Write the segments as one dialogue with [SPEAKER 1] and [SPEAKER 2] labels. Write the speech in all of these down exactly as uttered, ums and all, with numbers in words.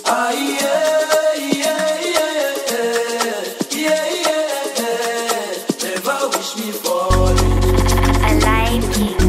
[SPEAKER 1] Ah, yeah, yeah, yeah, yeah, yeah. Never wish me falling.
[SPEAKER 2] I like it.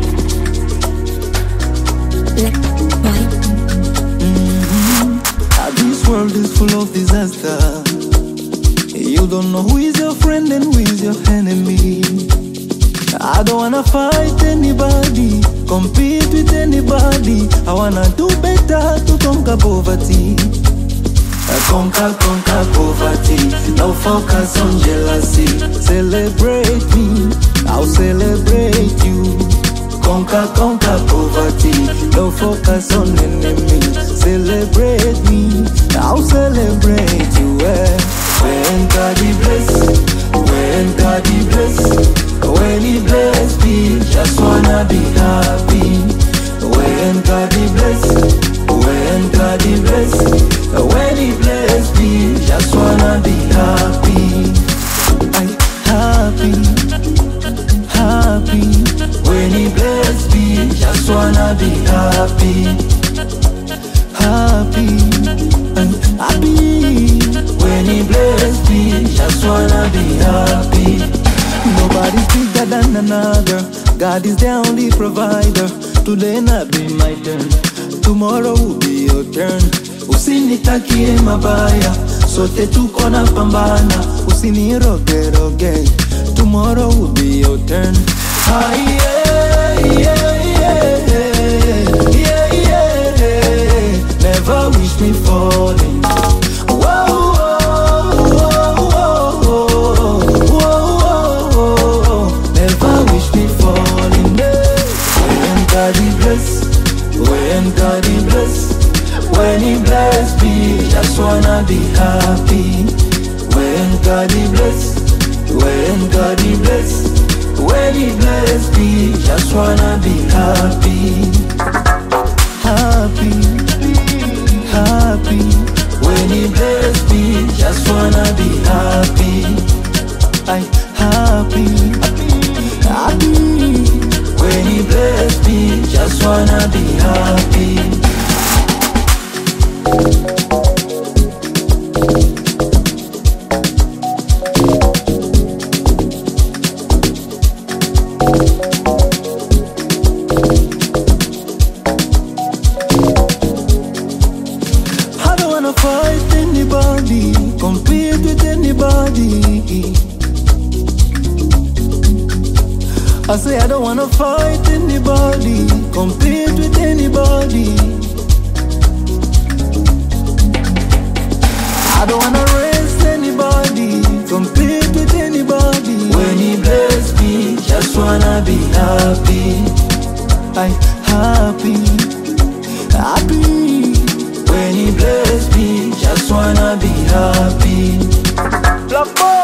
[SPEAKER 2] Black boy.
[SPEAKER 3] Mm-hmm. Ah, this world is full of disaster. You don't know who is your friend and who is your enemy. I don't wanna fight anybody, compete with anybody. I wanna do better to conquer poverty. Conquer, conquer poverty. No focus on jealousy. Celebrate me, I'll celebrate you. Conquer, conquer poverty. No focus on enemies. Celebrate me, I'll celebrate you. eh. When God he bless, when God he bless, when he bless me, just wanna be happy. When God he bless, when God he bless, when he bless me, just wanna be happy. I happy, happy. When he bless me, just wanna be happy, happy, and happy. When he bless me, just wanna be happy. Nobody's bigger than another. God is the only provider. Today not be my turn, tomorrow will be your turn. Usinitakie mabaya, sote tuko na pambana. Usiniroge roge, tomorrow will be your turn. Ah, yeah, yeah, yeah, yeah, yeah. Never wish me falling. God he bless, when God he bless, when he bless me, just wanna be happy. When God he bless, when God he bless, when he bless me, just wanna be happy, happy, happy. When he bless me, just wanna be happy. I happy, happy. When he bless me, just wanna be happy. I don't wanna fight anybody, compete with anybody. I say I don't wanna fight anybody, compete with anybody. I don't wanna race anybody, compete with anybody. When he bless me, just wanna be happy. I happy, happy. When he bless me, just wanna be happy. Black boy.